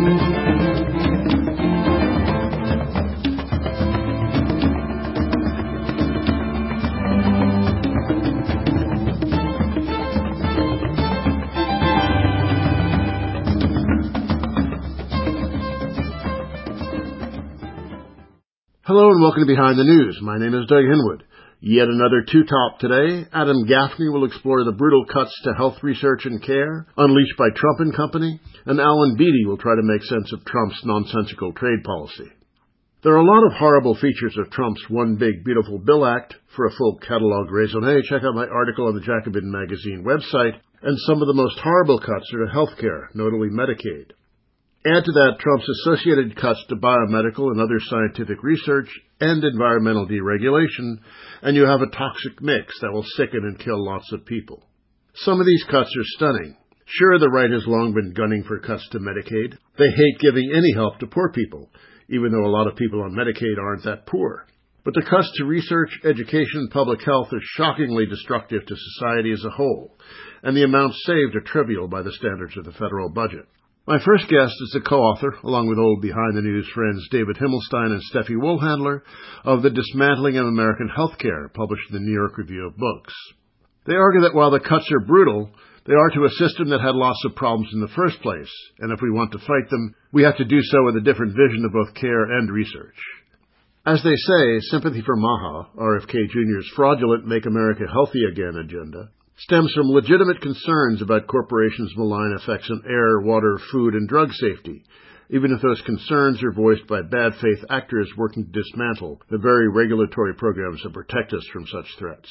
Hello and welcome to Behind the News. My name is Doug Hinwood. Yet another two-top today. Adam Gaffney will explore the brutal cuts to health research and care unleashed by Trump and company, and Alan Beatty will try to make sense of Trump's nonsensical trade policy. There are a lot of horrible features of Trump's One Big Beautiful Bill Act. For a full catalog raisonné, check out my article on the Jacobin Magazine website, and some of the most horrible cuts are to health care, notably Medicaid. Add to that Trump's associated cuts to biomedical and other scientific research and environmental deregulation, and you have a toxic mix that will sicken and kill lots of people. Some of these cuts are stunning. Sure, the right has long been gunning for cuts to Medicaid. They hate giving any help to poor people, even though a lot of people on Medicaid aren't that poor. But the cuts to research, education, and public health are shockingly destructive to society as a whole, and the amounts saved are trivial by the standards of the federal budget. My first guest is the co-author, along with old Behind the News friends David Himmelstein and Steffi Wohlhandler, of The Dismantling of American Healthcare, published in the New York Review of Books. They argue that while the cuts are brutal, they are to a system that had lots of problems in the first place, and if we want to fight them, we have to do so with a different vision of both care and research. As they say, sympathy for Maha, RFK Jr.'s fraudulent Make America Healthy Again agenda, stems from legitimate concerns about corporations' malign effects on air, water, food, and drug safety, even if those concerns are voiced by bad faith actors working to dismantle the very regulatory programs that protect us from such threats.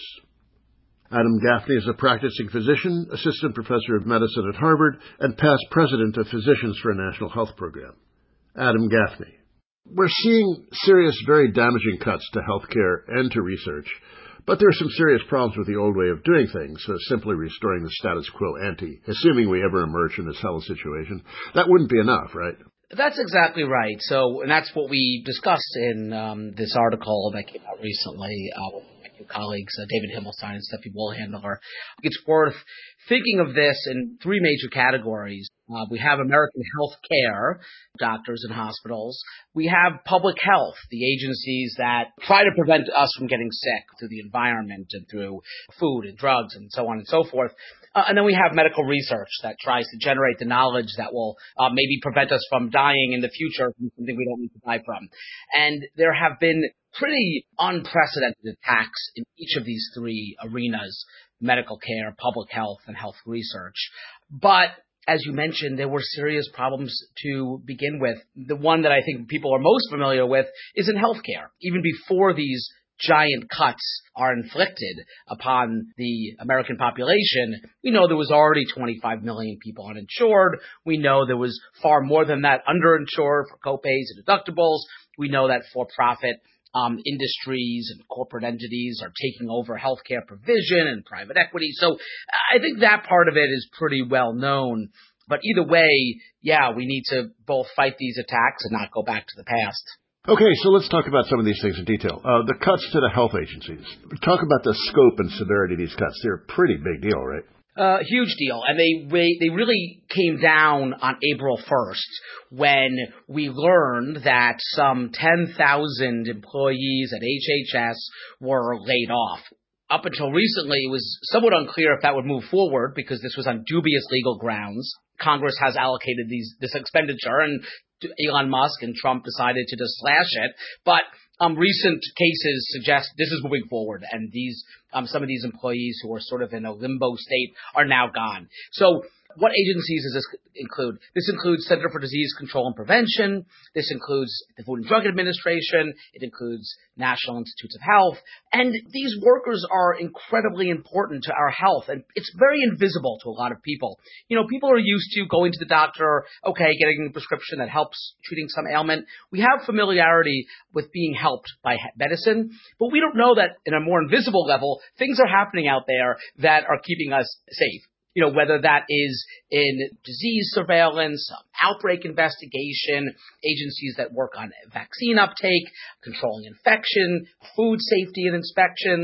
Adam Gaffney is a practicing physician, assistant professor of medicine at Harvard, and past president of Physicians for a National Health Program. Adam Gaffney. We're seeing serious, very damaging cuts to healthcare and to research, but there are some serious problems with the old way of doing things, simply restoring the status quo ante, assuming we ever emerge from this hell situation. That wouldn't be enough, right? That's exactly right. And that's what we discussed in this article that came out recently with my two colleagues, David Himmelstein and Steffi Wohlhandler. It's worth thinking of this in three major categories. We have American health care, doctors and hospitals. We have public health, the agencies that try to prevent us from getting sick through the environment and through food and drugs and so on and so forth. And then we have medical research that tries to generate the knowledge that will maybe prevent us from dying in the future from something we don't need to die from. And there have been pretty unprecedented attacks in each of these three arenas: medical care, public health, and health research. But as you mentioned, there were serious problems to begin with. The one that I think people are most familiar with is in healthcare. Even before these giant cuts are inflicted upon the American population, we know there was already 25 million people uninsured. We know there was far more than that underinsured for copays and deductibles. We know that for-profit industries and corporate entities are taking over healthcare provision and private equity. So I think that part of it is pretty well known. But either way, yeah, we need to both fight these attacks and not go back to the past. Okay, so let's talk about some of these things in detail. The cuts to the health agencies. Talk about the scope and severity of these cuts. They're a pretty big deal, right? Huge deal. And they really came down on April 1st when we learned that some 10,000 employees at HHS were laid off. Up until recently, it was somewhat unclear if that would move forward because this was on dubious legal grounds. Congress has allocated this expenditure, and Elon Musk and Trump decided to just slash it. But recent cases suggest this is moving forward, and some of these employees who are sort of in a limbo state are now gone. So what agencies does this include? This includes Center for Disease Control and Prevention. This includes the Food and Drug Administration. It includes National Institutes of Health. And these workers are incredibly important to our health, and it's very invisible to a lot of people. You know, people are used to going to the doctor, getting a prescription that helps treating some ailment. We have familiarity with being helped by medicine, but we don't know that in a more invisible level, things are happening out there that are keeping us safe. You know, whether that is in disease surveillance, outbreak investigation, agencies that work on vaccine uptake, controlling infection, food safety and inspections,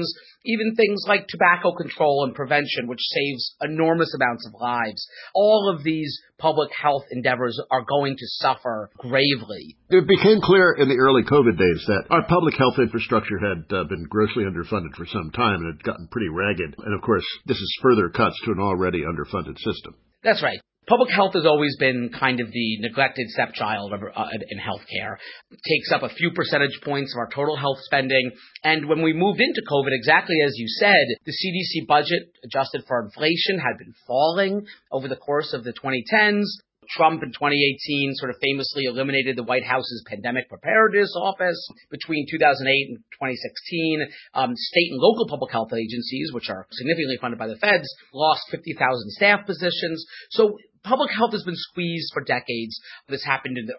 even things like tobacco control and prevention, which saves enormous amounts of lives. All of these public health endeavors are going to suffer gravely. It became clear in the early COVID days that our public health infrastructure had been grossly underfunded for some time and had gotten pretty ragged. And of course, this is further cuts to an already underfunded system. That's right. Public health has always been kind of the neglected stepchild in healthcare. It takes up a few percentage points of our total health spending. And when we moved into COVID, exactly as you said, the CDC budget, adjusted for inflation, had been falling over the course of the 2010s. Trump in 2018 sort of famously eliminated the White House's pandemic preparedness office. Between 2008 and 2016, state and local public health agencies, which are significantly funded by the feds, lost 50,000 staff positions. So public health has been squeezed for decades. This happened in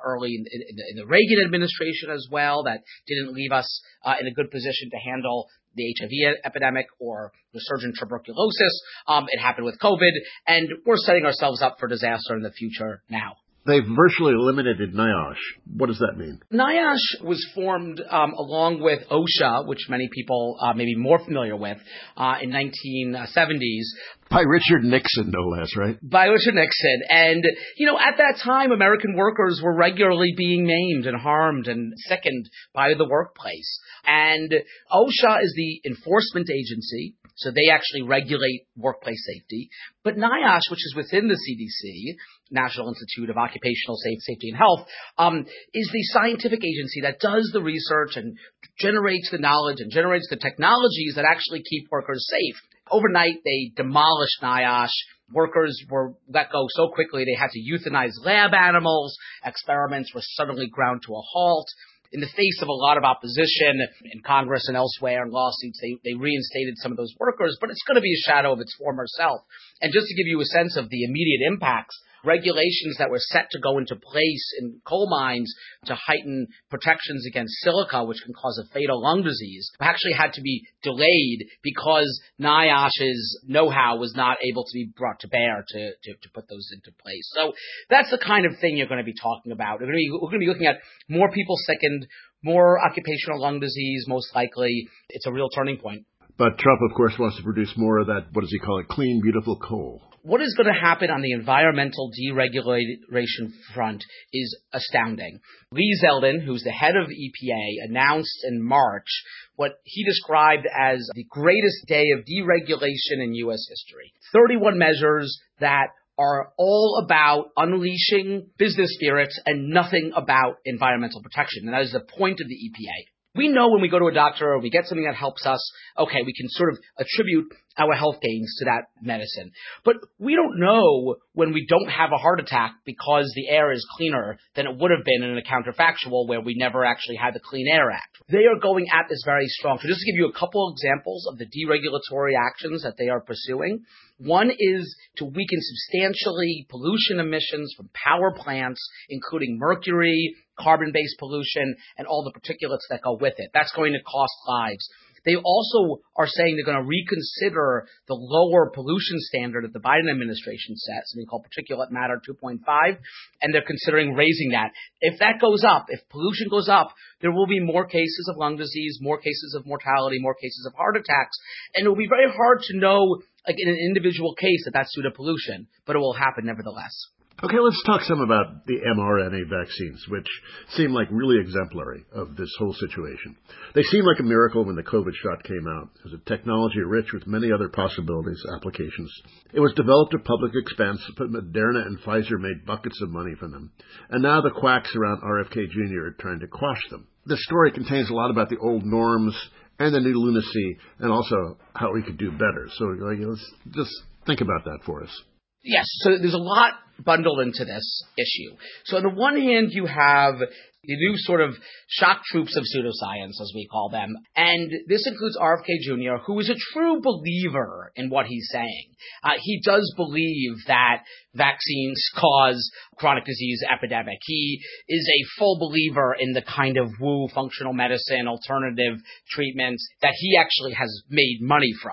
the Reagan administration as well. That didn't leave us in a good position to handle the HIV epidemic or resurgent tuberculosis. It happened with COVID, and we're setting ourselves up for disaster in the future now. They've virtually eliminated NIOSH. What does that mean? NIOSH was formed along with OSHA, which many people may be more familiar with, in 1970s. By Richard Nixon, no less, right? By Richard Nixon. And, at that time, American workers were regularly being maimed and harmed and sickened by the workplace. And OSHA is the enforcement agency, so they actually regulate workplace safety. But NIOSH, which is within the CDC, National Institute of Occupational Safety and Health, is the scientific agency that does the research and generates the knowledge and generates the technologies that actually keep workers safe. Overnight, they demolished NIOSH. Workers were let go so quickly they had to euthanize lab animals. Experiments were suddenly ground to a halt. In the face of a lot of opposition in Congress and elsewhere and lawsuits, they reinstated some of those workers, but it's going to be a shadow of its former self. And just to give you a sense of the immediate impacts, regulations that were set to go into place in coal mines to heighten protections against silica, which can cause a fatal lung disease, actually had to be delayed because NIOSH's know-how was not able to be brought to bear to put those into place. So that's the kind of thing you're going to be talking about. We're going to be looking at more people sickened, more occupational lung disease, most likely. It's a real turning point. But Trump, of course, wants to produce more of that, what does he call it, clean, beautiful coal. What is going to happen on the environmental deregulation front is astounding. Lee Zeldin, who's the head of EPA, announced in March what he described as the greatest day of deregulation in U.S. history. 31 measures that are all about unleashing business spirits and nothing about environmental protection. And that is the point of the EPA. We know when we go to a doctor or we get something that helps us, okay, we can sort of attribute our health gains to that medicine. But we don't know when we don't have a heart attack because the air is cleaner than it would have been in a counterfactual where we never actually had the Clean Air Act. They are going at this very strong. So just to give you a couple examples of the deregulatory actions that they are pursuing, one is to weaken substantially pollution emissions from power plants, including mercury, carbon-based pollution, and all the particulates that go with it. That's going to cost lives. They also are saying they're going to reconsider the lower pollution standard that the Biden administration set, something called particulate matter 2.5, and they're considering raising that. If that goes up, if pollution goes up, there will be more cases of lung disease, more cases of mortality, more cases of heart attacks, and it will be very hard to know, like in an individual case, that that's due to pollution, but it will happen nevertheless. Okay, let's talk some about the mRNA vaccines, which seem like really exemplary of this whole situation. They seemed like a miracle when the COVID shot came out. It was a technology rich with many other possibilities, applications. It was developed at public expense, but Moderna and Pfizer made buckets of money from them. And now the quacks around RFK Jr. are trying to quash them. This story contains a lot about the old norms and the new lunacy, and also how we could do better. So let's just think about that for us. Yes, so there's a lot bundled into this issue. So on the one hand, you have the new sort of shock troops of pseudoscience, as we call them, and this includes RFK Jr., who is a true believer in what he's saying. He does believe that vaccines cause chronic disease epidemic. He is a full believer in the kind of woo functional medicine, alternative treatments that he actually has made money from.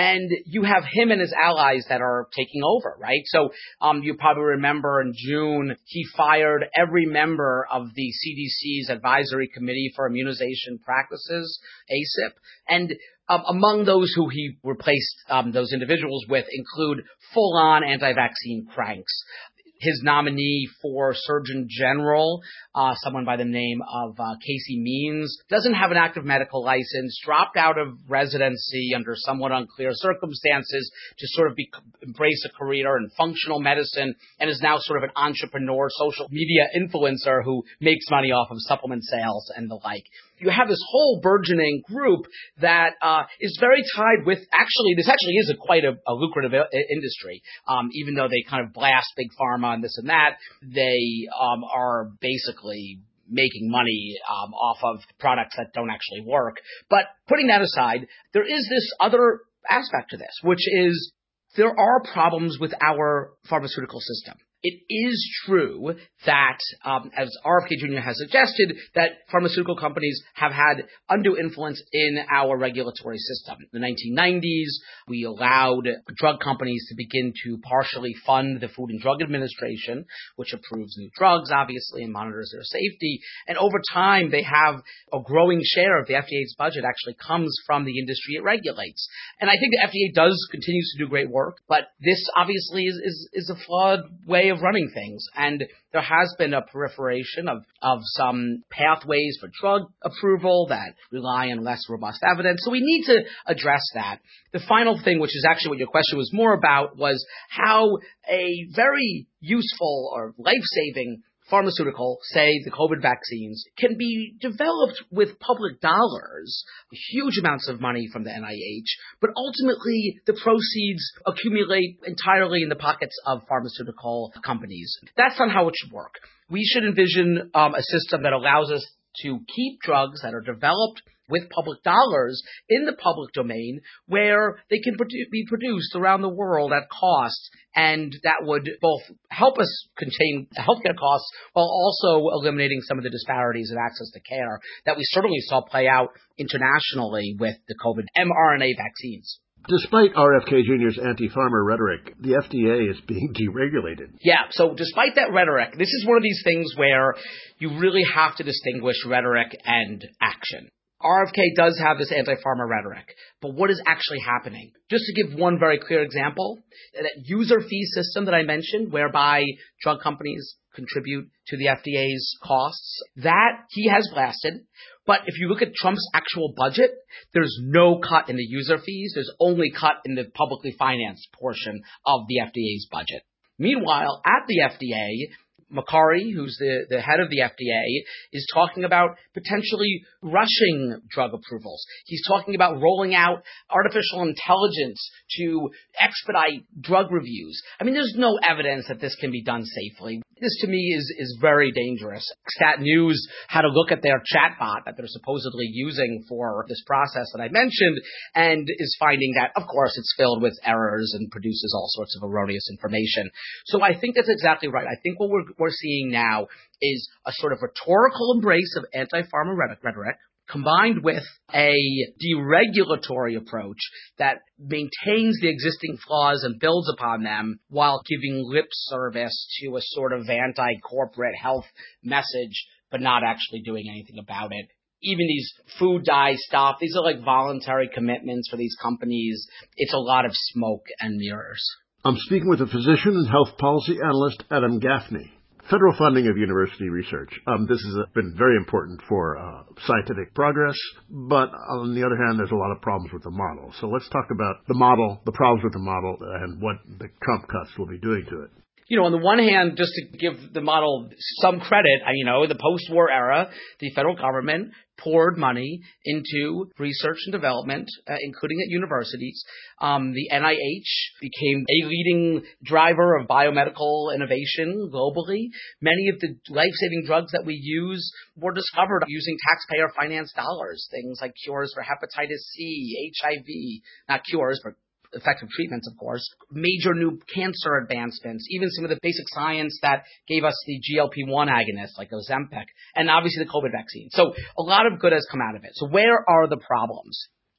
and you have him and his allies that are taking over, right? So you probably remember in June, he fired every member of the CDC's Advisory Committee for Immunization Practices, ACIP, and among those who he replaced those individuals with include full-on anti-vaccine cranks. His nominee for Surgeon General, someone by the name of Casey Means, doesn't have an active medical license, dropped out of residency under somewhat unclear circumstances to sort of embrace a career in functional medicine, and is now sort of an entrepreneur, social media influencer who makes money off of supplement sales and the like. You have this whole burgeoning group that is very tied with, this actually is quite a lucrative industry. Even though they kind of blast big pharma and this and that, they are basically making money off of products that don't actually work. But putting that aside, there is this other aspect to this, which is there are problems with our pharmaceutical system. It is true that, as RFK Jr. has suggested, that pharmaceutical companies have had undue influence in our regulatory system. In the 1990s, we allowed drug companies to begin to partially fund the Food and Drug Administration, which approves new drugs, obviously, and monitors their safety. And over time, they have a growing share of the FDA's budget actually comes from the industry it regulates. And I think the FDA continues to do great work, but this obviously is a flawed way of running things. And there has been a proliferation of some pathways for drug approval that rely on less robust evidence. So we need to address that. The final thing, which is actually what your question was more about, was how a very useful or life-saving pharmaceutical, say the COVID vaccines, can be developed with public dollars, huge amounts of money from the NIH, but ultimately the proceeds accumulate entirely in the pockets of pharmaceutical companies. That's not how it should work. We should envision a system that allows us to keep drugs that are developed with public dollars in the public domain where they can be produced around the world at cost, and that would both help us contain healthcare costs while also eliminating some of the disparities in access to care that we certainly saw play out internationally with the COVID mRNA vaccines. Despite RFK Jr.'s anti-pharma rhetoric, the FDA is being deregulated. Yeah, so despite that rhetoric, this is one of these things where you really have to distinguish rhetoric and action. RFK does have this anti-pharma rhetoric, but what is actually happening? Just to give one very clear example, that user fee system that I mentioned, whereby drug companies contribute to the FDA's costs, that he has blasted. But if you look at Trump's actual budget, there's no cut in the user fees. There's only cut in the publicly financed portion of the FDA's budget. Meanwhile, at the FDA, Makary, who's the head of the FDA, is talking about potentially rushing drug approvals. He's talking about rolling out artificial intelligence to expedite drug reviews. I mean, there's no evidence that this can be done safely. This, to me, is very dangerous. Stat News had a look at their chatbot that they're supposedly using for this process that I mentioned, and is finding that, of course, it's filled with errors and produces all sorts of erroneous information. So I think that's exactly right. I think what we're seeing now is a sort of rhetorical embrace of anti-pharma rhetoric, combined with a deregulatory approach that maintains the existing flaws and builds upon them while giving lip service to a sort of anti-corporate health message, but not actually doing anything about it. Even these food dye stuff, these are like voluntary commitments for these companies. It's a lot of smoke and mirrors. I'm speaking with a physician and health policy analyst, Adam Gaffney. Federal funding of university research. This has been very important for scientific progress, but on the other hand, there's a lot of problems with the model. So let's talk about the model, the problems with the model, and what the Trump cuts will be doing to it. You know, on the one hand, just to give the model some credit, the post-war era, the federal government poured money into research and development, including at universities. The NIH became a leading driver of biomedical innovation globally. Many of the life-saving drugs that we use were discovered using taxpayer-financed dollars, things like cures for hepatitis C, HIV, not cures, but effective treatments, of course, major new cancer advancements, even some of the basic science that gave us the GLP-1 agonists like Ozempic, and obviously the COVID vaccine. So a lot of good has come out of it. So where are the problems?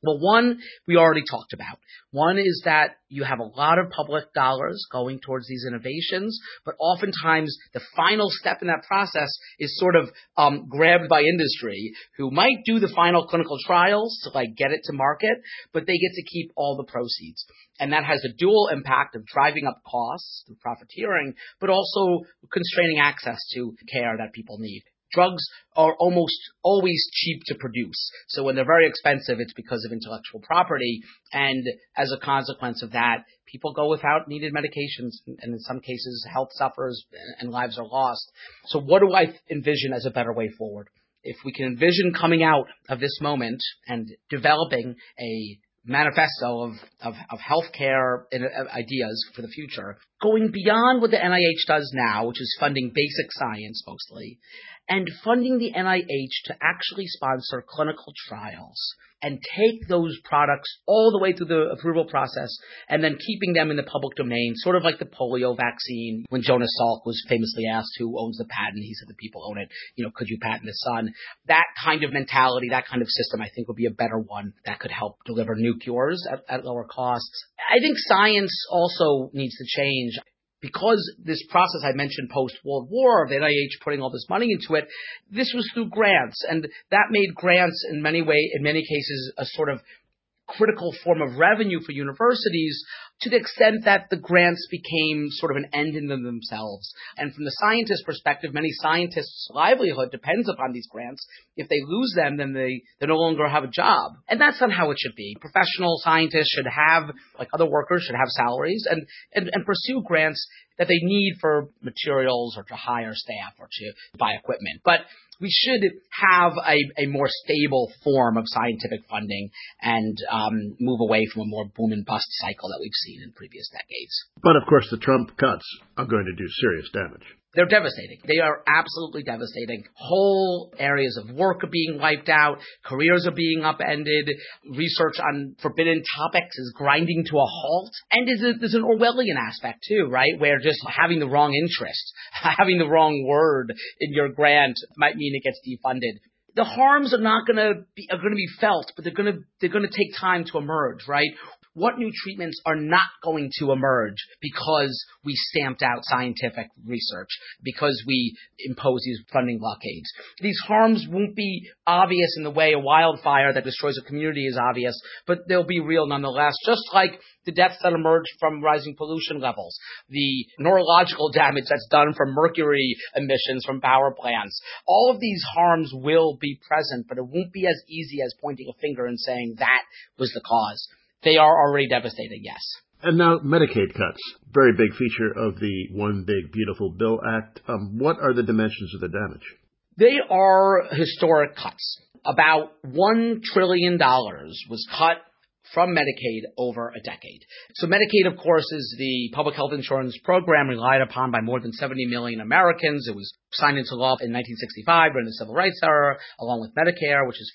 Well, one, we already talked about. One is that you have a lot of public dollars going towards these innovations, but oftentimes the final step in that process is sort of grabbed by industry, who might do the final clinical trials to get it to market, but they get to keep all the proceeds. And that has a dual impact of driving up costs through profiteering, but also constraining access to care that people need. Drugs are almost always cheap to produce. So when they're very expensive, it's because of intellectual property. And as a consequence of that, people go without needed medications. And in some cases, health suffers and lives are lost. So what do I envision as a better way forward? If we can envision coming out of this moment and developing a manifesto of healthcare ideas for the future, going beyond what the NIH does now, which is funding basic science mostly, and funding the NIH to actually sponsor clinical trials and take those products all the way through the approval process and then keeping them in the public domain, sort of like the polio vaccine. When Jonas Salk was famously asked who owns the patent, he said the people own it. Could you patent the sun? That kind of mentality, that kind of system, I think would be a better one that could help deliver new cures at lower costs. I think science also needs to change. Because this process I mentioned post-World War of the NIH putting all this money into it, this was through grants, and that made grants in many cases a sort of critical form of revenue for universities, to the extent that the grants became sort of an end in themselves. And from the scientist perspective, many scientists' livelihood depends upon these grants. If they lose them, then they no longer have a job. And that's not how it should be. Professional scientists should have, like other workers, should have salaries and pursue grants that they need for materials or to hire staff or to buy equipment. But we should have a more stable form of scientific funding and move away from a more boom and bust cycle that we've seen in previous decades. But of course, the Trump cuts are going to do serious damage. They're devastating. They are absolutely devastating. Whole areas of work are being wiped out. Careers are being upended. Research on forbidden topics is grinding to a halt. And there's an Orwellian aspect too, right? Where just having the wrong interest, having the wrong word in your grant might mean it gets defunded. The harms are going to be felt, but they're going to take time to emerge, right? What new treatments are not going to emerge because we stamped out scientific research, because we impose these funding blockades? These harms won't be obvious in the way a wildfire that destroys a community is obvious, but they'll be real nonetheless, just like the deaths that emerge from rising pollution levels, the neurological damage that's done from mercury emissions from power plants. All of these harms will be present, but it won't be as easy as pointing a finger and saying that was the cause. They are already devastating, yes. And now Medicaid cuts, very big feature of the One Big Beautiful Bill Act. What are the dimensions of the damage? They are historic cuts. About $1 trillion was cut from Medicaid over a decade. So Medicaid, of course, is the public health insurance program relied upon by more than 70 million Americans. It was signed into law in 1965 during the Civil Rights era, along with Medicare, which is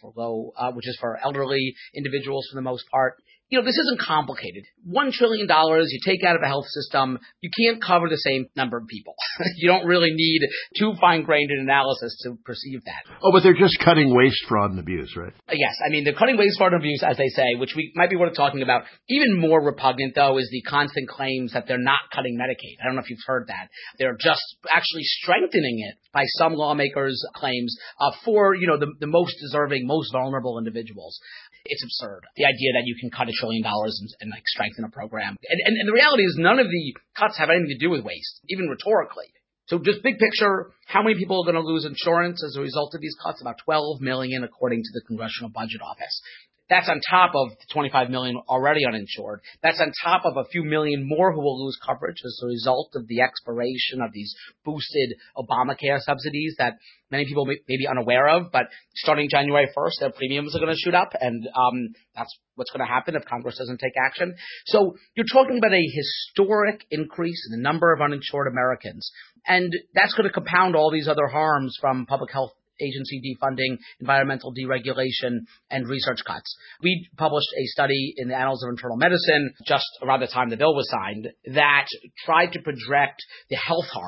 for elderly individuals for the most part. This isn't complicated. $1 trillion you take out of a health system, you can't cover the same number of people. You don't really need too fine-grained an analysis to perceive that. Oh, but they're just cutting waste, fraud, and abuse, right? Yes. I mean, they're cutting waste, fraud, and abuse, as they say, which we might be worth talking about. Even more repugnant, though, is the constant claims that they're not cutting Medicaid. I don't know if you've heard that. They're just actually strengthening it by some lawmakers' claims for, the most deserving, most vulnerable individuals. It's absurd. The idea that you can cut $1 trillion and strengthen a program. And the reality is none of the cuts have anything to do with waste, even rhetorically. So just big picture, how many people are going to lose insurance as a result of these cuts? About 12 million, according to the Congressional Budget Office. That's on top of the 25 million already uninsured. That's on top of a few million more who will lose coverage as a result of the expiration of these boosted Obamacare subsidies that many people may be unaware of. But starting January 1st, their premiums are going to shoot up, and that's what's going to happen if Congress doesn't take action. So you're talking about a historic increase in the number of uninsured Americans, and that's going to compound all these other harms from public health agency defunding, environmental deregulation, and research cuts. We published a study in the Annals of Internal Medicine just around the time the bill was signed that tried to project the health harms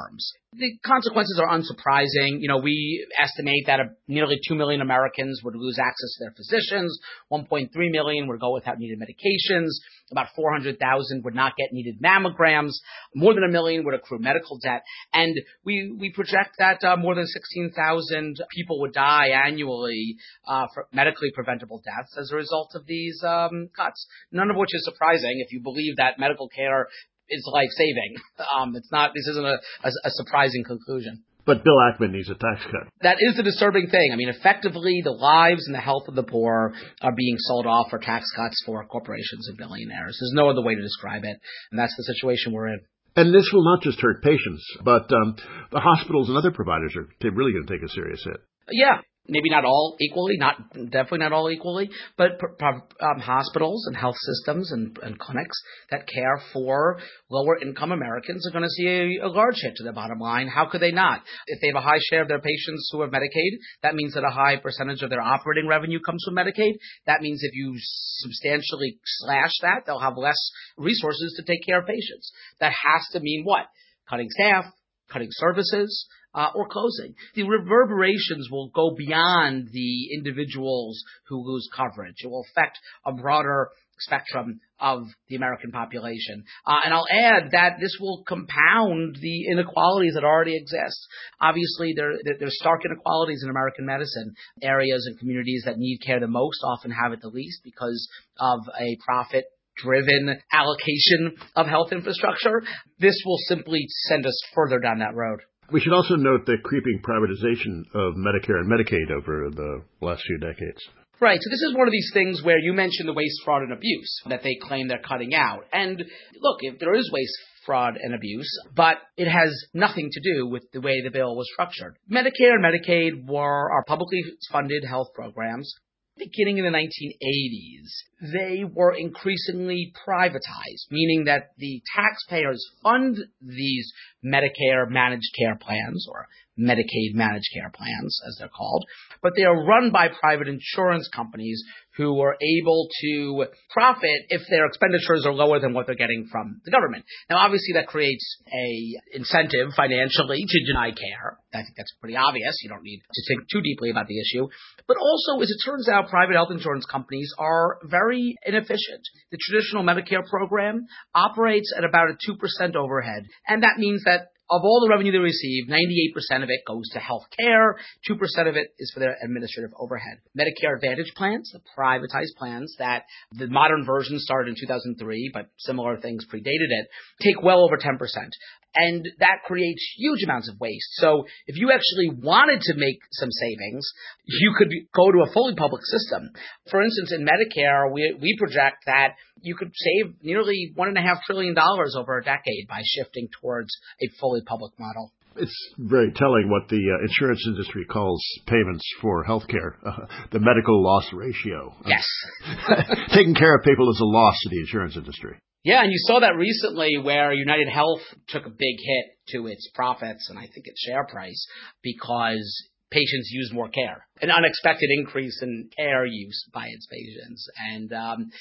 The consequences are unsurprising. We estimate that nearly 2 million Americans would lose access to their physicians, 1.3 million would go without needed medications, about 400,000 would not get needed mammograms, more than 1 million would accrue medical debt, and we project that more than 16,000 people would die annually for medically preventable deaths as a result of these cuts, none of which is surprising if you believe that medical care is life-saving. This isn't a surprising conclusion. But Bill Ackman needs a tax cut. That is the disturbing thing. Effectively, the lives and the health of the poor are being sold off for tax cuts for corporations and billionaires. There's no other way to describe it, and that's the situation we're in. And this will not just hurt patients, but the hospitals and other providers are really going to take a serious hit. Yeah. Maybe not all equally, definitely not all equally, but hospitals and health systems and clinics that care for lower income Americans are going to see a large hit to their bottom line. How could they not? If they have a high share of their patients who have Medicaid, that means that a high percentage of their operating revenue comes from Medicaid. That means if you substantially slash that, they'll have less resources to take care of patients. That has to mean what? Cutting staff, cutting services, or closing. The reverberations will go beyond the individuals who lose coverage. It will affect a broader spectrum of the American population. And I'll add that this will compound the inequalities that already exist. Obviously, there's stark inequalities in American medicine. Areas and communities that need care the most often have it the least because of a profit-driven allocation of health infrastructure. This will simply send us further down that road. We should also note the creeping privatization of Medicare and Medicaid over the last few decades. Right. So this is one of these things where you mentioned the waste, fraud, and abuse that they claim they're cutting out. And look, if there is waste, fraud, and abuse, but it has nothing to do with the way the bill was structured. Medicare and Medicaid are publicly funded health programs. Beginning in the 1980s, they were increasingly privatized, meaning that the taxpayers fund these Medicare managed care plans, or Medicaid managed care plans, as they're called, but they are run by private insurance companies who are able to profit if their expenditures are lower than what they're getting from the government. Now, obviously, that creates a incentive financially to deny care. I think that's pretty obvious. You don't need to think too deeply about the issue. But also, as it turns out, private health insurance companies are very inefficient. The traditional Medicare program operates at about a 2% overhead, and that means that of all the revenue they receive, 98% of it goes to health care, 2% of it is for their administrative overhead. Medicare Advantage plans, the privatized plans that the modern version started in 2003, but similar things predated it, take well over 10%. And that creates huge amounts of waste. So if you actually wanted to make some savings, you could go to a fully public system. For instance, in Medicare, we project that you could save nearly $1.5 trillion over a decade by shifting towards a fully public model. It's very telling what the insurance industry calls payments for healthcare, the medical loss ratio. Yes. Taking care of people is a loss to the insurance industry. Yeah, and you saw that recently where United Health took a big hit to its profits and I think its share price because patients use more care. An unexpected increase in care use by its patients. And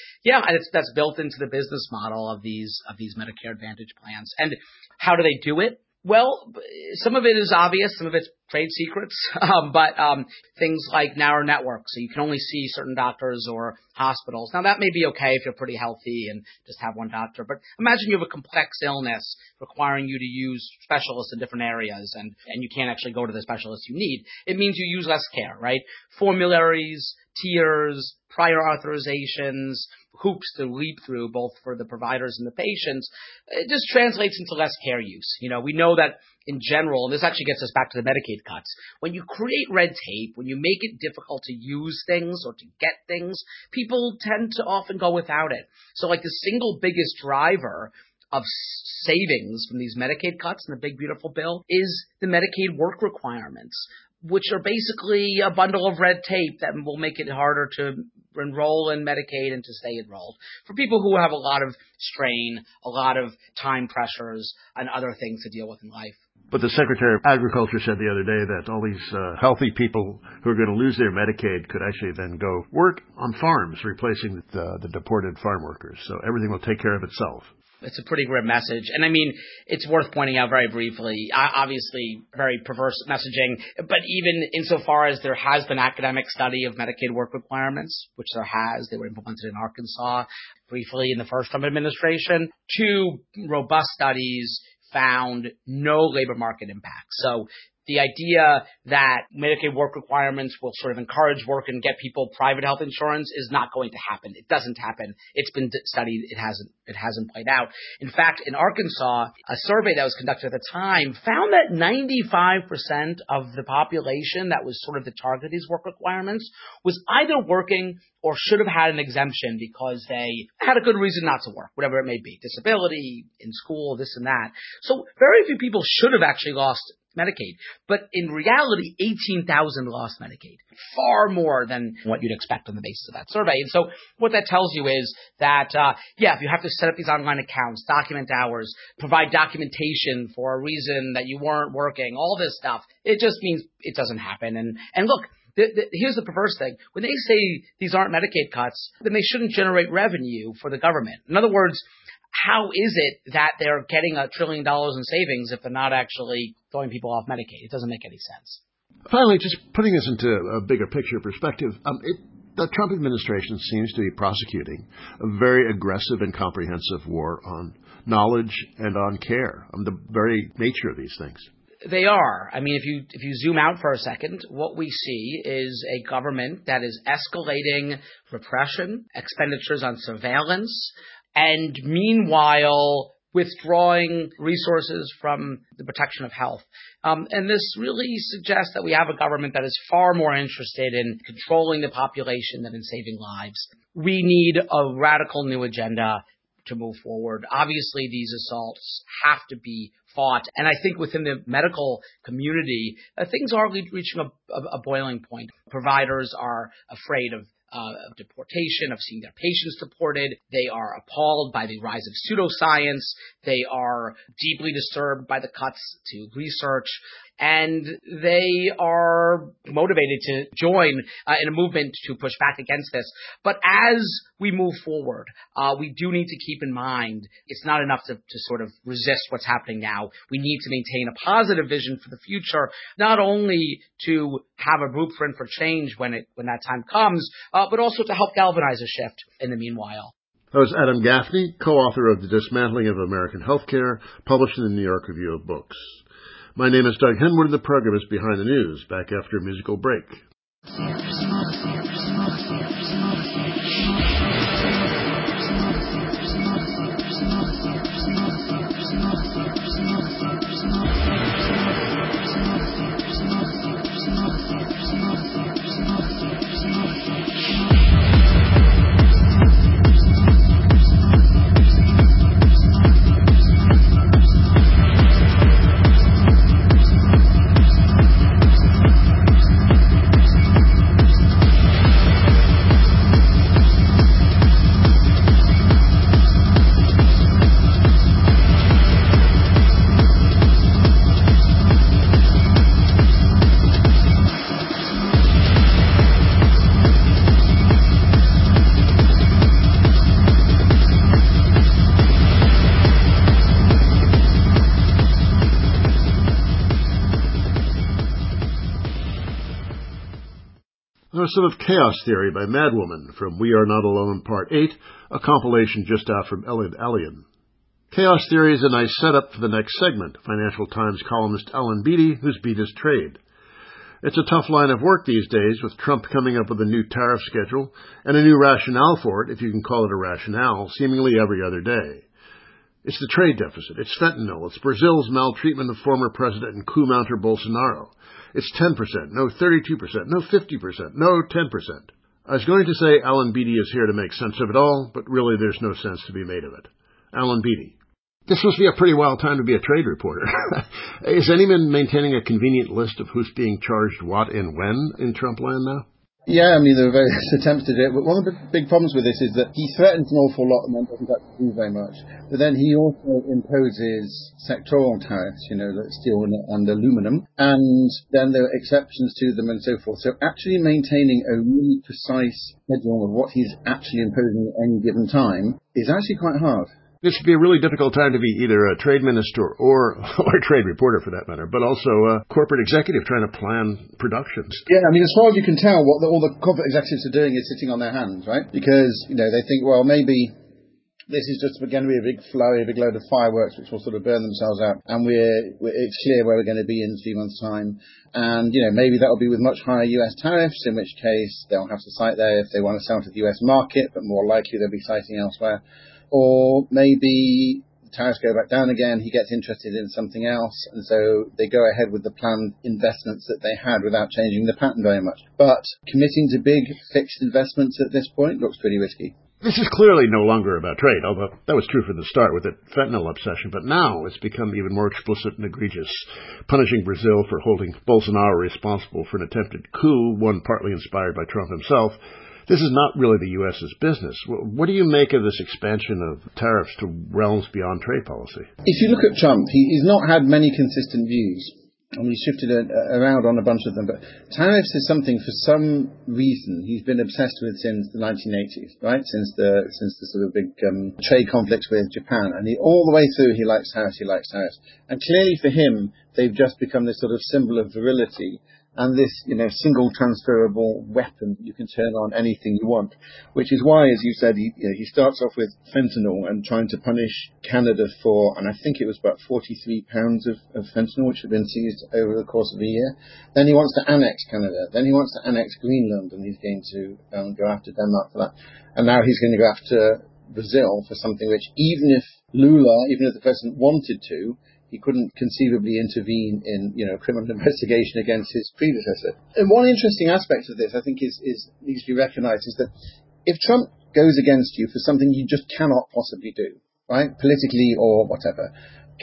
that's built into the business model of these Medicare Advantage plans. And how do they do it? Well, some of it is obvious, some of it's trade secrets, but things like narrow networks, so you can only see certain doctors or hospitals. Now, that may be okay if you're pretty healthy and just have one doctor, but imagine you have a complex illness requiring you to use specialists in different areas, and you can't actually go to the specialist you need. It means you use less care, right? Formularies, tiers, prior authorizations, hoops to leap through both for the providers and the patients. It just translates into less care use. We know that in general, and this actually gets us back to the Medicaid cuts, when you create red tape, when you make it difficult to use things or to get things, people tend to often go without it. So like the single biggest driver of savings from these Medicaid cuts in the big beautiful bill is the Medicaid work requirements, which are basically a bundle of red tape that will make it harder to enroll in Medicaid and to stay enrolled for people who have a lot of strain, a lot of time pressures, and other things to deal with in life. But the Secretary of Agriculture said the other day that all these healthy people who are going to lose their Medicaid could actually then go work on farms, replacing the deported farm workers. So everything will take care of itself. It's a pretty grim message. And I mean, it's worth pointing out very briefly, obviously very perverse messaging, but even insofar as there has been academic study of Medicaid work requirements, which there has, they were implemented in Arkansas briefly in the first Trump administration, 2 robust studies found no labor market impact. So the idea that Medicaid work requirements will sort of encourage work and get people private health insurance is not going to happen. It doesn't happen. It's been studied. It hasn't played out. In fact, in Arkansas, a survey that was conducted at the time found that 95% of the population that was sort of the target of these work requirements was either working or should have had an exemption because they had a good reason not to work, whatever it may be, disability, in school, this and that. So very few people should have actually lost Medicaid. But in reality, 18,000 lost Medicaid, far more than what you'd expect on the basis of that survey. And so what that tells you is that, if you have to set up these online accounts, document hours, provide documentation for a reason that you weren't working, all this stuff, it just means it doesn't happen. And look, here's the perverse thing. When they say these aren't Medicaid cuts, then they shouldn't generate revenue for the government. In other words, how is it that they're getting $1 trillion in savings if they're not actually throwing people off Medicaid? It doesn't make any sense. Finally, just putting this into a bigger picture perspective, the Trump administration seems to be prosecuting a very aggressive and comprehensive war on knowledge and on care, on the very nature of these things. They are. I mean, if you zoom out for a second, what we see is a government that is escalating repression, expenditures on surveillance, and meanwhile withdrawing resources from the protection of health. And this really suggests that we have a government that is far more interested in controlling the population than in saving lives. We need a radical new agenda to move forward. Obviously, these assaults have to be fought. And I think within the medical community, things are reaching a boiling point. Providers are afraid of deportation, of seeing their patients deported. They are appalled by the rise of pseudoscience. They are deeply disturbed by the cuts to research. And they are motivated to join in a movement to push back against this. But as we move forward, we do need to keep in mind it's not enough to sort of resist what's happening now. We need to maintain a positive vision for the future, not only to have a blueprint for change when that time comes, but also to help galvanize a shift in the meanwhile. That was Adam Gaffney, co-author of The Dismantling of American Healthcare, published in the New York Review of Books. My name is Doug Henwood, and the program is Behind the News, back after a musical break. Some of Chaos Theory by Madwoman from We Are Not Alone Part 8, a compilation just out from Elliot Alien. Chaos Theory is a nice setup for the next segment, Financial Times columnist Alan Beattie, whose beat is trade. It's a tough line of work these days, with Trump coming up with a new tariff schedule and a new rationale for it, if you can call it a rationale, seemingly every other day. It's the trade deficit, it's fentanyl, it's Brazil's maltreatment of former President and coup mounter Bolsonaro. It's 10%, no 32%, no 50%, no 10%. I was going to say Alan Beattie is here to make sense of it all, but really there's no sense to be made of it. Alan Beattie. This must be a pretty wild time to be a trade reporter. Is anyone maintaining a convenient list of who's being charged what and when in Trump land now? Yeah, I mean, there are various attempts to do it, but one of the big problems with this is that he threatens an awful lot and then doesn't actually do very much. But then he also imposes sectoral tariffs, like steel and aluminum, and then there are exceptions to them and so forth. So actually maintaining a really precise schedule of what he's actually imposing at any given time is actually quite hard. This would be a really difficult time to be either a trade minister or a trade reporter, for that matter, but also a corporate executive trying to plan productions. Yeah, I mean, as far as you can tell, what all the corporate executives are doing is sitting on their hands, right? Because, they think, well, maybe this is just going to be a big flurry, a big load of fireworks which will sort of burn themselves out, and it's clear where we're going to be in 3 months' time. And, maybe that will be with much higher US tariffs, in which case they'll have to site there if they want to sell to the US market, but more likely they'll be siting elsewhere. Or maybe the tariffs go back down again, he gets interested in something else, and so they go ahead with the planned investments that they had without changing the pattern very much. But committing to big fixed investments at this point looks pretty risky. This is clearly no longer about trade, although that was true from the start with the fentanyl obsession, but now it's become even more explicit and egregious, punishing Brazil for holding Bolsonaro responsible for an attempted coup, one partly inspired by Trump himself. This is not really the U.S.'s business. What do you make of this expansion of tariffs to realms beyond trade policy? If you look at Trump, he's not had many consistent views. And we shifted around on a bunch of them, but tariffs is something for some reason he's been obsessed with since the 1980s, right? Since the sort of big trade conflicts with Japan, and all the way through he likes tariffs. And clearly for him, they've just become this sort of symbol of virility and this, single transferable weapon you can turn on anything you want. Which is why, as you said, he starts off with fentanyl and trying to punish Canada for, and I think it was about 43 pounds of fentanyl which had been seized over the course of a year. Then he wants to annex Canada. Then he wants to annex Greenland, and he's going to go after Denmark for that. And now he's going to go after Brazil for something which, even if the president wanted to, he couldn't conceivably intervene in, criminal investigation against his predecessor. And one interesting aspect of this, I think, needs to be recognised, is that if Trump goes against you for something you just cannot possibly do, right, politically or whatever,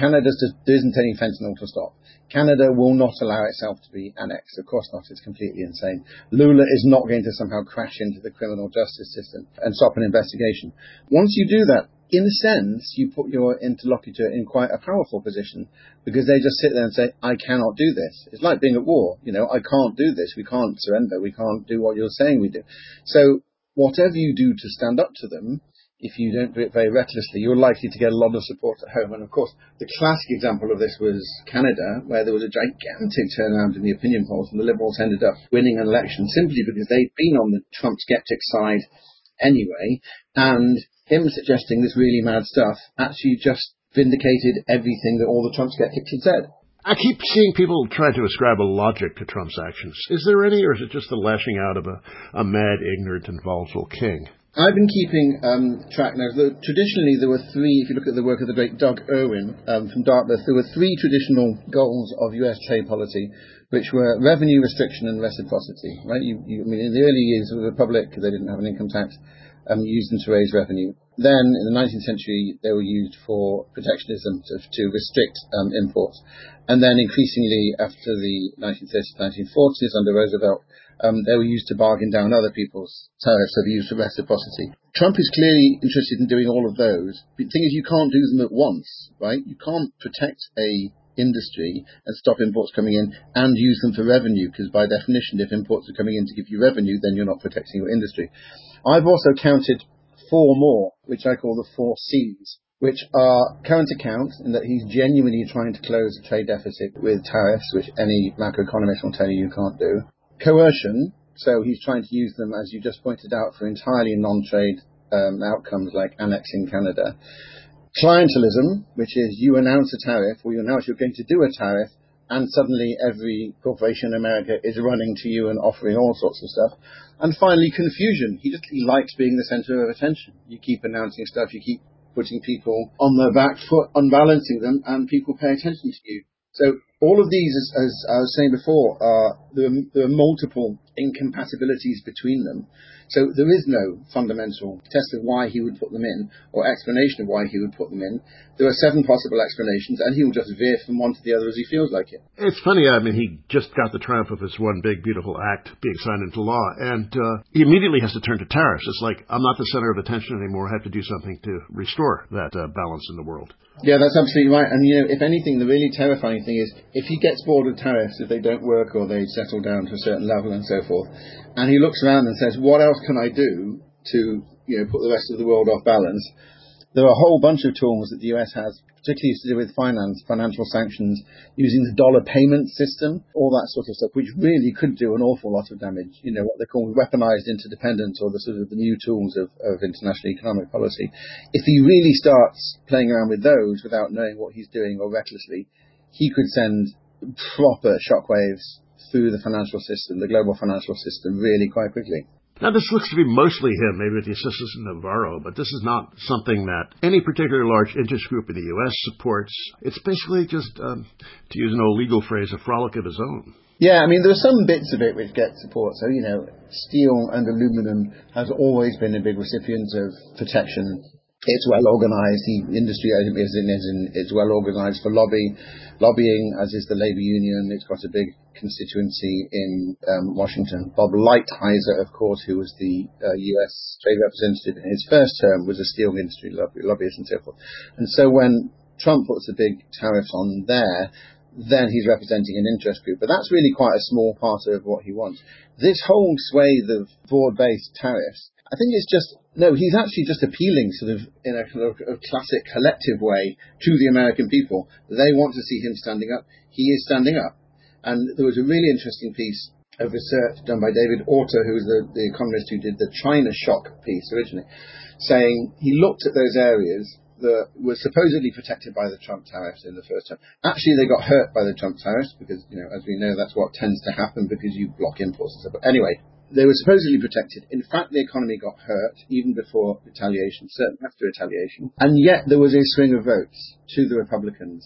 there isn't any fentanyl to stop. Canada will not allow itself to be annexed. Of course not. It's completely insane. Lula is not going to somehow crash into the criminal justice system and stop an investigation. Once you do that, in a sense, you put your interlocutor in quite a powerful position, because they just sit there and say, I cannot do this. It's like being at war. I can't do this. We can't surrender. We can't do what you're saying we do. So whatever you do to stand up to them, if you don't do it very recklessly, you're likely to get a lot of support at home. And of course, the classic example of this was Canada, where there was a gigantic turnaround in the opinion polls, and the Liberals ended up winning an election simply because they'd been on the Trump skeptic side anyway, and him suggesting this really mad stuff actually just vindicated everything that all the Trump skeptics had said. I keep seeing people try to ascribe a logic to Trump's actions. Is there any, or is it just the lashing out of a mad, ignorant, and volatile king? I've been keeping track now. Traditionally, there were three, if you look at the work of the great Doug Irwin from Dartmouth, there were three traditional goals of US trade policy, which were revenue restriction and reciprocity. Right? I mean, in the early years of the Republic, they didn't have an income tax. Used them to raise revenue. Then, in the 19th century, they were used for protectionism to restrict imports. And then, increasingly, after the 1930s, 1940s, under Roosevelt, they were used to bargain down other people's tariffs, so they were used for reciprocity. Trump is clearly interested in doing all of those. But the thing is, you can't do them at once, right? You can't protect a industry and stop imports coming in and use them for revenue, because by definition, if imports are coming in to give you revenue, then you're not protecting your industry. I've also counted 4 more, which I call the 4 C's, which are current account, in that he's genuinely trying to close a trade deficit with tariffs, which any macroeconomist will tell you can't do. Coercion, so he's trying to use them, as you just pointed out, for entirely non-trade outcomes like annexing Canada. Clientelism, which is you announce a tariff, or you announce you're going to do a tariff, and suddenly every corporation in America is running to you and offering all sorts of stuff. And finally, confusion. He likes being the center of attention. You keep announcing stuff, you keep putting people on their back foot, unbalancing them, and people pay attention to you. So all of these, as I was saying before, there are multiple incompatibilities between them. So there is no fundamental test of why he would put them in, or explanation of why he would put them in. There are 7 possible explanations, and he will just veer from one to the other as he feels like it. It's funny, I mean, he just got the triumph of his one big, beautiful act being signed into law, and he immediately has to turn to tariffs. It's like, I'm not the center of attention anymore. I have to do something to restore that balance in the world. Yeah, that's absolutely right. And, if anything, the really terrifying thing is, if he gets bored of tariffs, if they don't work or they settle down to a certain level and so forth, and he looks around and says, what else can I do to, put the rest of the world off balance? There are a whole bunch of tools that the US has, particularly to do with financial sanctions, using the dollar payment system, all that sort of stuff, which really could do an awful lot of damage. You know, what they call weaponized interdependence, or the sort of the new tools of international economic policy. If he really starts playing around with those without knowing what he's doing or recklessly, he could send proper shockwaves through the financial system, the global financial system, really quite quickly. Now, this looks to be mostly him, maybe with the assistance of Navarro, but this is not something that any particular large interest group in the U.S. supports. It's basically just, to use an old legal phrase, a frolic of his own. Yeah, I mean, there are some bits of it which get support. So, you know, steel and aluminum has always been a big recipient of protection. It's well organized. The industry is well organized for lobbying, as is the labor union. It's got a big constituency in Washington. Bob Lighthizer, of course, who was the U.S. trade representative in his first term, was a steel industry lobbyist and so forth. And so when Trump puts the big tariffs on there, then he's representing an interest group. But that's really quite a small part of what he wants. This whole swathe of broad-based tariffs, I think it's just, no, he's actually just appealing sort of in a classic collective way to the American people. They want to see him standing up. He is standing up. And there was a really interesting piece of research done by David Autor, who was the economist who did the China shock piece originally, saying he looked at those areas that were supposedly protected by the Trump tariffs in the first term. Actually, they got hurt by the Trump tariffs because, you know, as we know, that's what tends to happen because you block imports and stuff. But anyway, they were supposedly protected. In fact, the economy got hurt even before retaliation, certainly after retaliation. And yet there was a swing of votes to the Republicans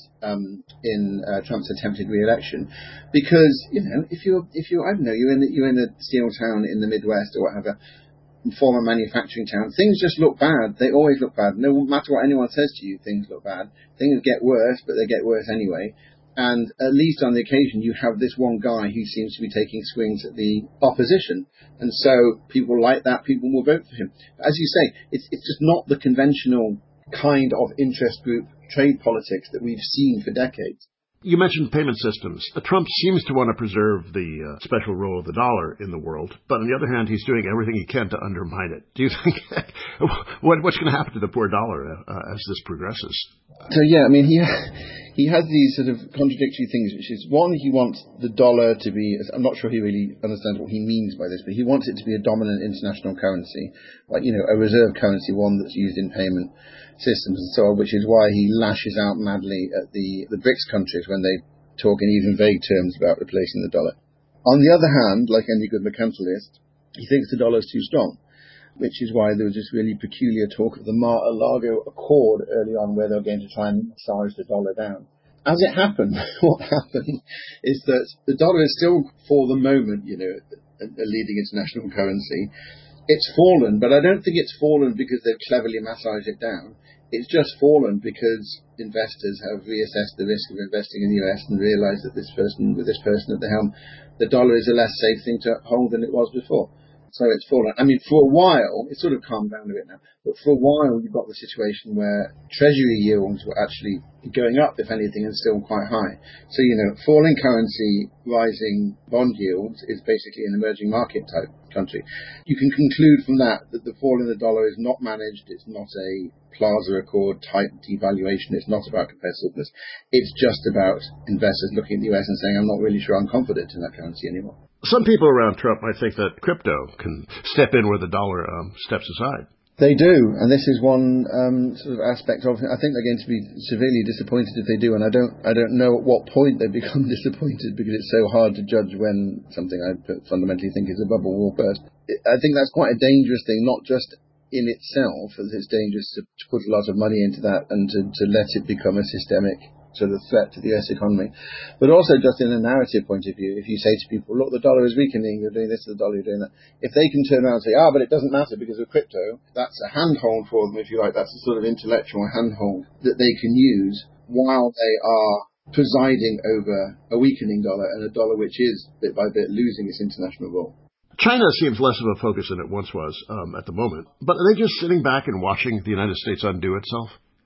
in Trump's attempted re-election, because, you know, if you're I don't know, you're in a steel town in the Midwest or whatever, former manufacturing town, things just look bad. They always look bad. No matter what anyone says to you, things look bad. Things get worse, but they get worse anyway. And at least on the occasion, you have this one guy who seems to be taking swings at the opposition. And so people like that, people will vote for him. As you say, it's just not the conventional kind of interest group trade politics that we've seen for decades. You mentioned payment systems. Trump seems to want to preserve the special role of the dollar in the world, but on the other hand, he's doing everything he can to undermine it. Do you think what's going to happen to the poor dollar as this progresses? So yeah, I mean, he has these sort of contradictory things, which is, one, he wants the dollar to be, I'm not sure he really understands what he means by this, but he wants it to be a dominant international currency, like, you know, a reserve currency, one that's used in payment systems and so on, which is why he lashes out madly at the BRICS countries when they talk in even vague terms about replacing the dollar. On the other hand, like any good mercantilist, he thinks the dollar is too strong, which is why there was this really peculiar talk of the Mar-a-Lago Accord early on, where they were going to try and massage the dollar down. As it happened, what happened is that the dollar is still, for the moment, you know, a leading international currency. It's fallen, but I don't think it's fallen because they've cleverly massaged it down. It's just fallen because investors have reassessed the risk of investing in the US and realized that with this person at the helm, the dollar is a less safe thing to hold than it was before. So it's fallen. I mean, for a while, it's sort of calmed down a bit now, but for a while you've got the situation where treasury yields were actually going up, if anything, and still quite high. So, you know, falling currency, rising bond yields is basically an emerging market type country. You can conclude from that the fall in the dollar is not managed. It's not a Plaza Accord type devaluation. It's not about competitiveness. It's just about investors looking at the US and saying, I'm not really sure I'm confident in that currency anymore. Some people around Trump might think that crypto can step in where the dollar steps aside. They do, and this is one sort of aspect of it. I think they're going to be severely disappointed if they do, and I don't know at what point they become disappointed, because it's so hard to judge when something I fundamentally think is a bubble will burst. I think that's quite a dangerous thing, not just in itself, as it's dangerous to put a lot of money into that and to let it become a systemic sort of threat to the US economy, but also just in a narrative point of view. If you say to people, look, the dollar is weakening, you're doing this to the dollar, you're doing that, if they can turn around and say, but it doesn't matter because of crypto, that's a handhold for them, if you like. That's a sort of intellectual handhold that they can use while they are presiding over a weakening dollar, and a dollar which is bit by bit losing its international role. China seems less of a focus than it once was at the moment, but are they just sitting back and watching the United States undo itself?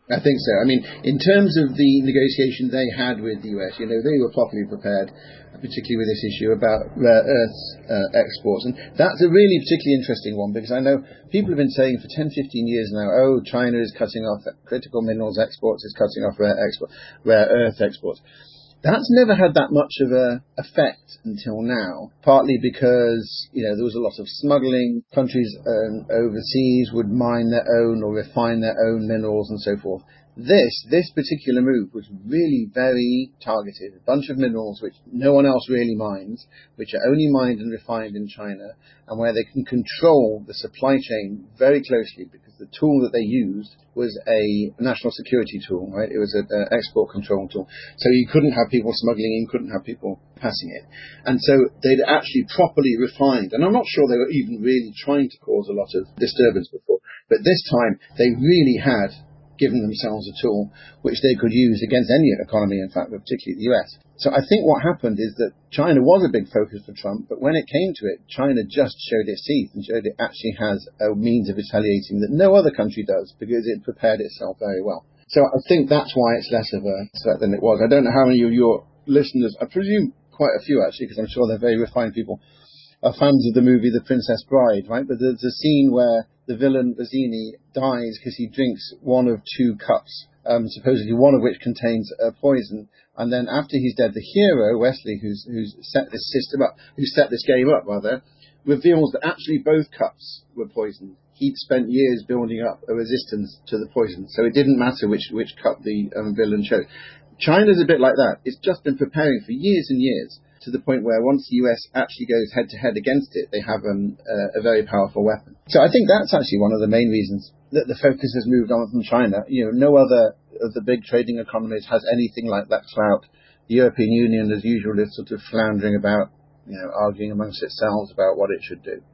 I think so. I mean, in terms of the negotiation they had with the US, they were properly prepared, particularly with this issue about rare earth exports. And that's a really particularly interesting one, because I know people have been saying for 10, 15 years now, China is cutting off critical minerals exports, is cutting off rare earth exports. That's never had that much of a effect until now, partly because, there was a lot of smuggling. Countries overseas would mine their own or refine their own minerals and so forth. This particular move was really very targeted. A bunch of minerals which no one else really mines, which are only mined and refined in China, and where they can control the supply chain very closely, because the tool that they used was a national security tool, right? It was an export control tool. So you couldn't have people smuggling in, couldn't have people passing it. And so they'd actually properly refined, and I'm not sure they were even really trying to cause a lot of disturbance before, but this time they really had given themselves a tool which they could use against any economy, in fact, but particularly the US. So I think what happened is that China was a big focus for Trump, but when it came to it, China just showed its teeth and showed it actually has a means of retaliating that no other country does, because it prepared itself very well. So I think that's why it's less of a threat than it was. I don't know how many of your listeners, I presume quite a few actually, because I'm sure they're very refined people, are fans of the movie The Princess Bride, right? But there's a scene where the villain Vizzini dies because he drinks one of two cups, supposedly one of which contains a poison. And then after he's dead, the hero, Wesley, who's set this system up, who set this game up rather, reveals that actually both cups were poisoned. He'd spent years building up a resistance to the poison, so it didn't matter which cup the villain chose. China's a bit like that. It's just been preparing for years and years, to the point where once the US actually goes head-to-head against it, they have a very powerful weapon. So I think that's actually one of the main reasons that the focus has moved on from China. No other of the big trading economies has anything like that clout. The European Union, as usual, is sort of floundering about, arguing amongst itself about what it should do.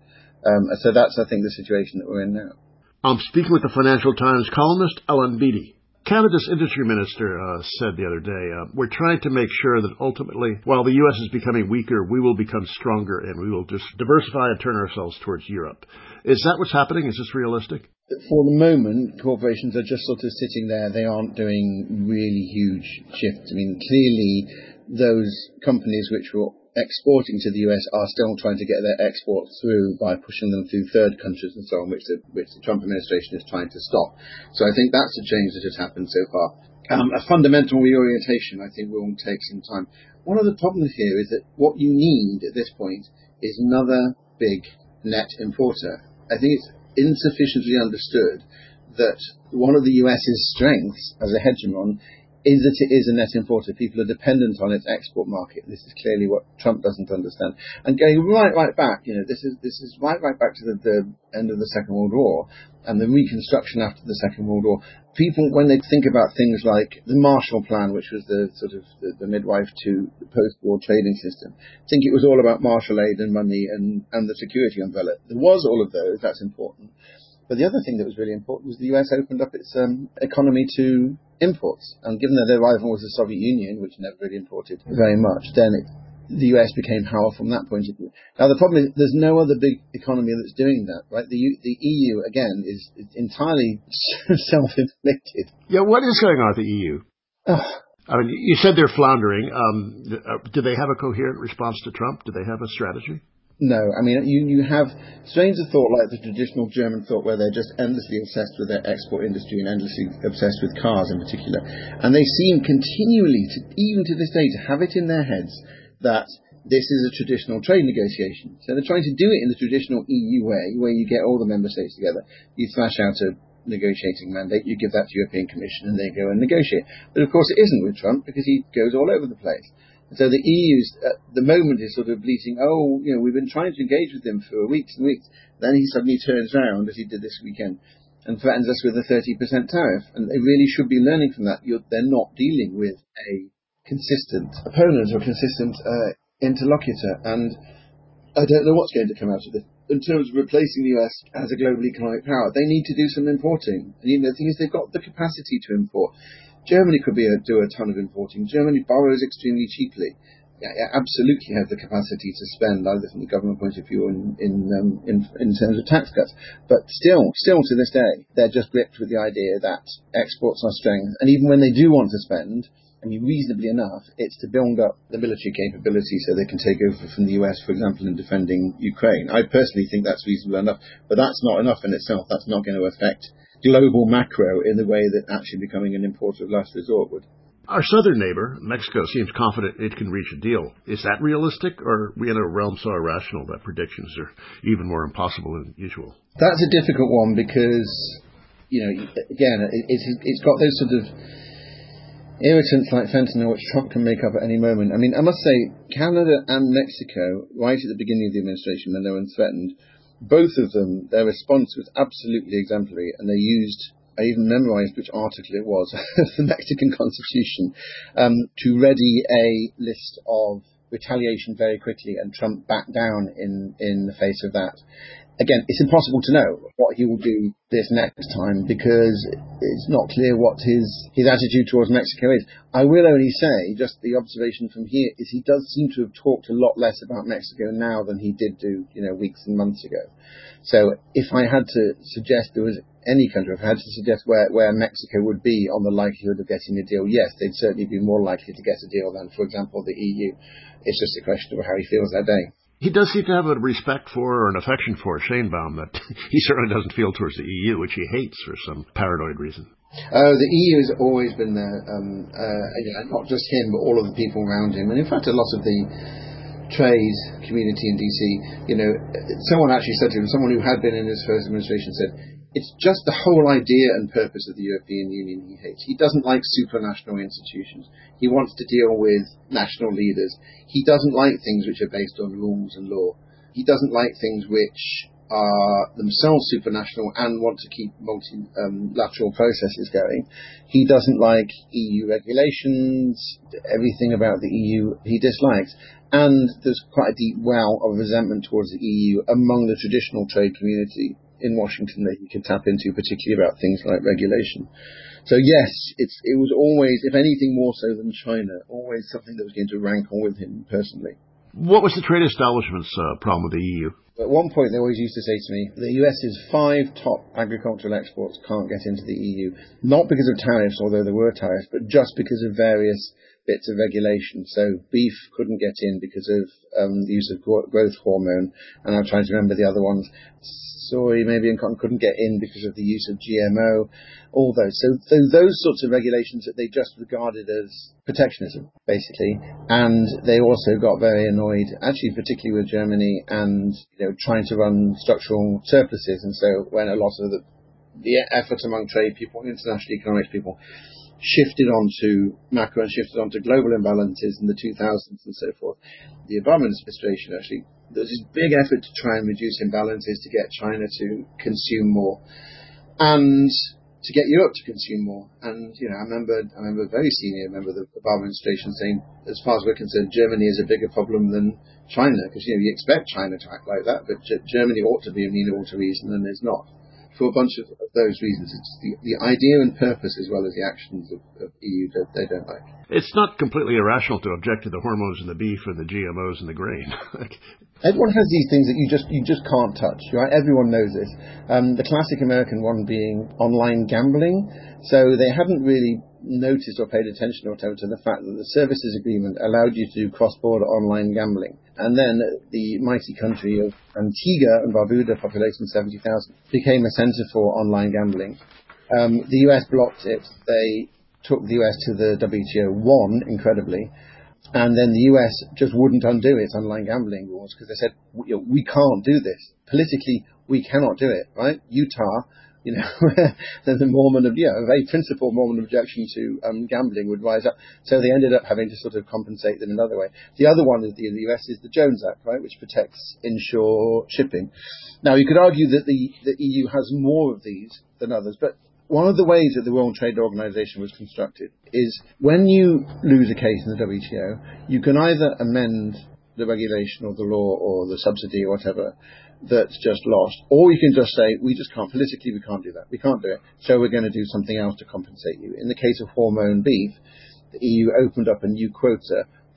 So that's, I think, the situation that we're in now. I'm speaking with the Financial Times columnist Ellen Beattie. Canada's industry minister said the other day, we're trying to make sure that ultimately, while the U.S. is becoming weaker, we will become stronger and we will just diversify and turn ourselves towards Europe. Is that what's happening? Is this realistic? For the moment, corporations are just sort of sitting there. They aren't doing really huge shifts. I mean, clearly, those companies which were exporting to the US are still trying to get their exports through by pushing them through third countries and so on, which the Trump administration is trying to stop. So I think that's a change that has happened so far. A fundamental reorientation, I think, will take some time. One of the problems here is that what you need at this point is another big net importer. I think it's insufficiently understood that one of the US's strengths as a hegemon is that it is a net importer. People are dependent on its export market. This is clearly what Trump doesn't understand. And going right back, this is right back to the end of the Second World War and the reconstruction after the Second World War. People, when they think about things like the Marshall Plan, which was the sort of the midwife to the post-war trading system, think it was all about Marshall aid and money and the security umbrella. There was all of those. That's important. But the other thing that was really important was the US opened up its economy to imports. And given that their rival was the Soviet Union, which never really imported very much, then the US became powerful from that point of view. Now, the problem is there's no other big economy that's doing that, right? The EU, again, is entirely self-inflicted. Yeah, what is going on at the EU? I mean, you said they're floundering. Do they have a coherent response to Trump? Do they have a strategy? No, I mean, you have strains of thought like the traditional German thought where they're just endlessly obsessed with their export industry and endlessly obsessed with cars in particular. And they seem continually, even to this day, to have it in their heads that this is a traditional trade negotiation. So they're trying to do it in the traditional EU way, where you get all the member states together, you thrash out a negotiating mandate, you give that to European Commission, and they go and negotiate. But of course it isn't with Trump, because he goes all over the place. So the EU's, at the moment, is sort of bleating, we've been trying to engage with them for weeks and weeks. Then he suddenly turns around, as he did this weekend, and threatens us with a 30% tariff. And they really should be learning from that. They're not dealing with a consistent opponent or consistent interlocutor. And I don't know what's going to come out of this. In terms of replacing the US as a global economic power, they need to do some importing. And the thing is, they've got the capacity to import. Germany could do a ton of importing. Germany borrows extremely cheaply. absolutely have the capacity to spend, either from the government point of view or in terms of tax cuts. But still to this day, they're just gripped with the idea that exports are strength. And even when they do want to spend, reasonably enough, it's to build up the military capability so they can take over from the US, for example, in defending Ukraine. I personally think that's reasonable enough, but that's not enough in itself. That's not going to affect global macro in the way that actually becoming an importer of last resort would. Our southern neighbor, Mexico, seems confident it can reach a deal. Is that realistic, or are we in a realm so irrational that predictions are even more impossible than usual? That's a difficult one because, again, it's got those sort of irritants like fentanyl, which Trump can make up at any moment. I must say, Canada and Mexico, right at the beginning of the administration when they were threatened, both of them, their response was absolutely exemplary, and they used, I even memorized which article it was, the Mexican Constitution, to ready a list of retaliation very quickly, and Trump backed down in the face of that. Again, it's impossible to know what he will do this next time because it's not clear what his attitude towards Mexico is. I will only say, just the observation from here, is he does seem to have talked a lot less about Mexico now than he did do, weeks and months ago. So if I had to suggest there was any country, if I had to suggest where Mexico would be on the likelihood of getting a deal, yes, they'd certainly be more likely to get a deal than, for example, the EU. It's just a question of how he feels that day. He does seem to have a respect for or an affection for Sheinbaum that he certainly doesn't feel towards the EU, which he hates for some paranoid reason. The EU has always been there, not just him, but all of the people around him. And in fact, a lot of the trade community in DC, someone actually said to him, someone who had been in his first administration said, it's just the whole idea and purpose of the European Union he hates. He doesn't like supranational institutions. He wants to deal with national leaders. He doesn't like things which are based on rules and law. He doesn't like things which are themselves supranational and want to keep multilateral processes going. He doesn't like EU regulations. Everything about the EU he dislikes. And there's quite a deep well of resentment towards the EU among the traditional trade community in Washington that he can tap into, particularly about things like regulation. So yes, it was always, if anything more so than China, always something that was going to rankle with him personally. What was the trade establishment's problem with the EU? At one point they always used to say to me, the US's 5 top agricultural exports can't get into the EU, not because of tariffs, although there were tariffs, but just because of various bits of regulation. So beef couldn't get in because of the use of growth hormone, and I'm trying to remember the other ones. Soy maybe and cotton couldn't get in because of the use of GMO, all those. So those sorts of regulations that they just regarded as protectionism, basically. And they also got very annoyed, actually particularly with Germany, and trying to run structural surpluses. And so when a lot of the effort among trade people, international economics people, shifted onto macro and shifted onto global imbalances in the 2000s and so forth, the Obama administration actually, there was this big effort to try and reduce imbalances to get China to consume more and to get Europe to consume more. And I remember a very senior member of the Obama administration saying, as far as we're concerned, Germany is a bigger problem than China, because you expect China to act like that, but Germany ought to be amenable to reason and is not. For a bunch of those reasons, it's the idea and purpose as well as the actions of EU that they don't like. It's not completely irrational to object to the hormones in the beef or the GMOs in the grain. Everyone has these things that you just can't touch, right? Everyone knows this. The classic American one being online gambling. So they hadn't really noticed or paid attention or to the fact that the services agreement allowed you to do cross-border online gambling. And then the mighty country of Antigua and Barbuda, population 70,000, became a center for online gambling. The US blocked it. They took the US to the WTO, won, incredibly. And then the US just wouldn't undo its online gambling rules because they said, we can't do this. Politically, we cannot do it, right? Utah, there's a very principled Mormon objection to gambling would rise up. So they ended up having to sort of compensate them another way. The other one in the US is the Jones Act, right, which protects inshore shipping. Now, you could argue that the EU has more of these than others, but one of the ways that the World Trade Organization was constructed is when you lose a case in the WTO, you can either amend the regulation or the law or the subsidy or whatever that's just lost, or you can just say, we just can't, politically we can't do that, we can't do it, so we're going to do something else to compensate you. In the case of hormone beef, the EU opened up a new quota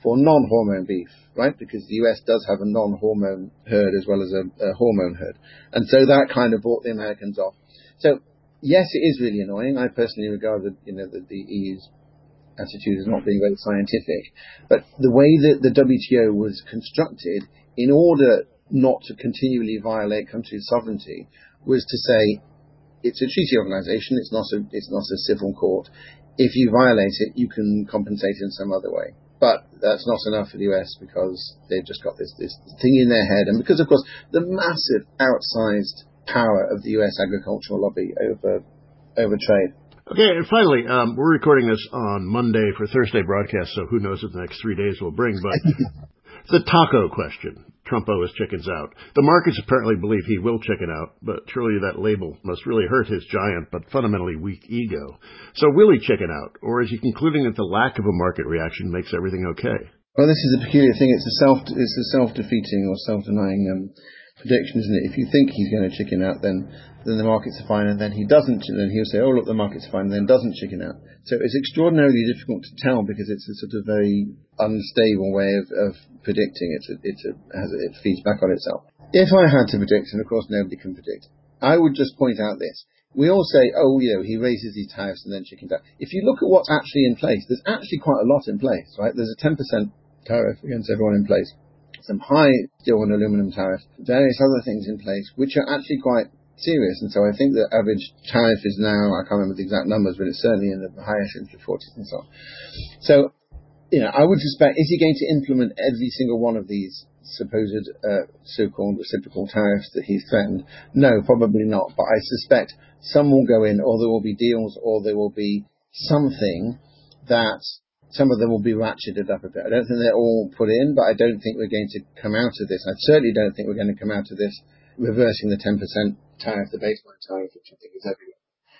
for non-hormone beef, right? Because the US does have a non-hormone herd as well as a hormone herd. And so that kind of brought the Americans off. So, yes, it is really annoying. I personally regard the EU's attitude as not being very scientific. But the way that the WTO was constructed in order not to continually violate countries' sovereignty was to say it's a treaty organization, it's not a civil court. If you violate it, you can compensate in some other way. But that's not enough for the US because they've just got this thing in their head. And because, of course, the massive outsized power of the US agricultural lobby over trade. Okay, and finally, we're recording this on Monday for Thursday broadcast, so who knows what the next 3 days will bring, but the taco question. Trump owes chickens out. The markets apparently believe he will chicken out, but surely that label must really hurt his giant but fundamentally weak ego. So will he chicken out, or is he concluding that the lack of a market reaction makes everything okay? Well, this is a peculiar thing. It's a self-defeating or self-denying prediction, isn't it? If you think he's going to chicken out, then the markets are fine, and then he doesn't, and then he'll say, oh, look, the market's fine, and then doesn't chicken out. So it's extraordinarily difficult to tell because it's a sort of very unstable way of predicting. It feeds back on itself. If I had to predict, and of course nobody can predict, I would just point out this. We all say, oh, he raises these tariffs and then chickens out. If you look at what's actually in place, there's actually quite a lot in place, right? There's a 10% tariff against everyone in place. Some high steel and aluminum tariffs, various other things in place, which are actually quite serious. And so I think the average tariff is now, I can't remember the exact numbers, but it's certainly in the higher 40s and so on. So, I would suspect, is he going to implement every single one of these supposed so-called reciprocal tariffs that he's threatened? No, probably not. But I suspect some will go in, or there will be deals, or there will be something that some of them will be ratcheted up a bit. I don't think they're all put in, but I don't think we're going to come out of this. I certainly don't think we're going to come out of this reversing the 10% tariff, the baseline tariff, which I think is everywhere.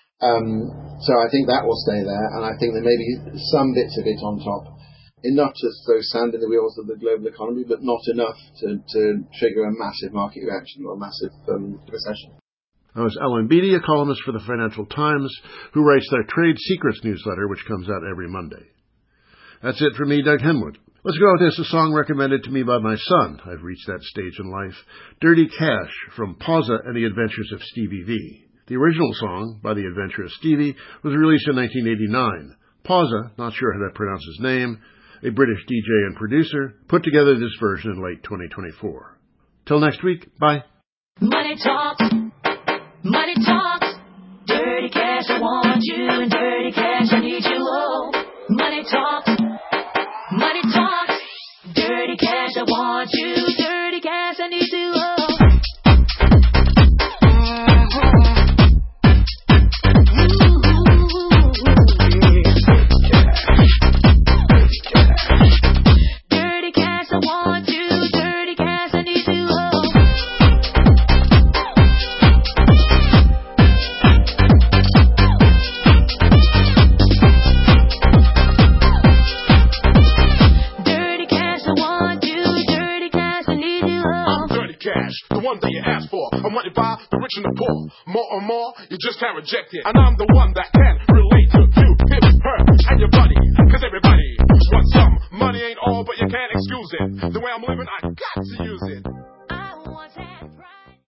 So I think that will stay there, and I think there may be some bits of it on top. Enough to throw sand in the wheels of the global economy, but not enough to trigger a massive market reaction or a massive recession. That was Alan Beattie, a columnist for the Financial Times, who writes their Trade Secrets newsletter, which comes out every Monday. That's it for me, Doug Henwood. Let's go with this, a song recommended to me by my son. I've reached that stage in life. Dirty Cash from Pausa and the Adventures of Stevie V. The original song, By the Adventure of Stevie, was released in 1989. Pausa, not sure how to pronounce his name, a British DJ and producer, put together this version in late 2024. Till next week, bye. Money talks, dirty cash, I want you, and dirty cash, I need you, oh. Money talks, dirty cash, I want you, dirty cash, I need you, oh. The one that you asked for, I'm wanted by the rich and the poor. More and more, you just can't reject it. And I'm the one that can relate to you, him, her, and your buddy. Cause everybody wants some. Money ain't all, but you can't excuse it. The way I'm living, I got to use it.